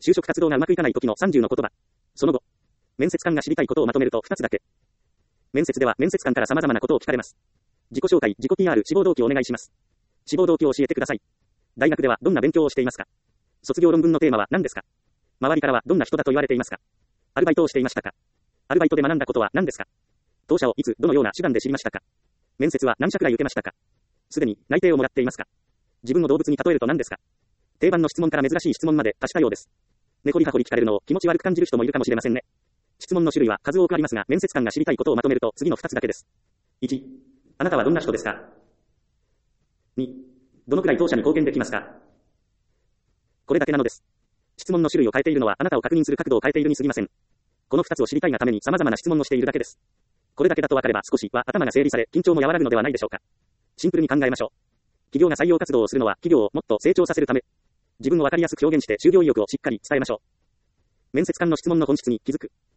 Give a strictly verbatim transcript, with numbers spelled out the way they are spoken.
就職活動がうまくいかない時のさんじゅうの言葉。その後。面接官が知りたいことをまとめるとふたつだけ。面接では面接官から様々なことを聞かれます。自己紹介、自己 ピーアール、志望動機をお願いします。志望動機を教えてください。大学ではどんな勉強をしていますか？卒業論文のテーマは何ですか？周りからはどんな人だと言われていますか？アルバイトをしていましたか？アルバイトで学んだことは何ですか？当社をいつ、どのような手段で知りましたか？面接は何社くらい受けましたか？すでに内定をもらっていますか？自分を動物に例えると何ですか？定番の質問から珍しい質問まで多種多様です。根掘り葉掘り聞かれるのを気持ち悪く感じる人もいるかもしれませんね。質問の種類は数多くありますが、面接官が知りたいことをまとめると次のふたつだけです。いち、あなたはどんな人ですか？に、どのくらい当社に貢献できますか？これだけなのです。質問の種類を変えているのはあなたを確認する角度を変えているに過ぎません。このふたつを知りたいがために様々な質問をしているだけです。これだけだと分かれば少しは頭が整理され、緊張も和らぐのではないでしょうか。シンプルに考えましょう。企業が採用活動をするのは企業をもっと成長させるため。自分を分かりやすく表現して就業意欲をしっかり伝えましょう。面接官の質問の本質に気づく。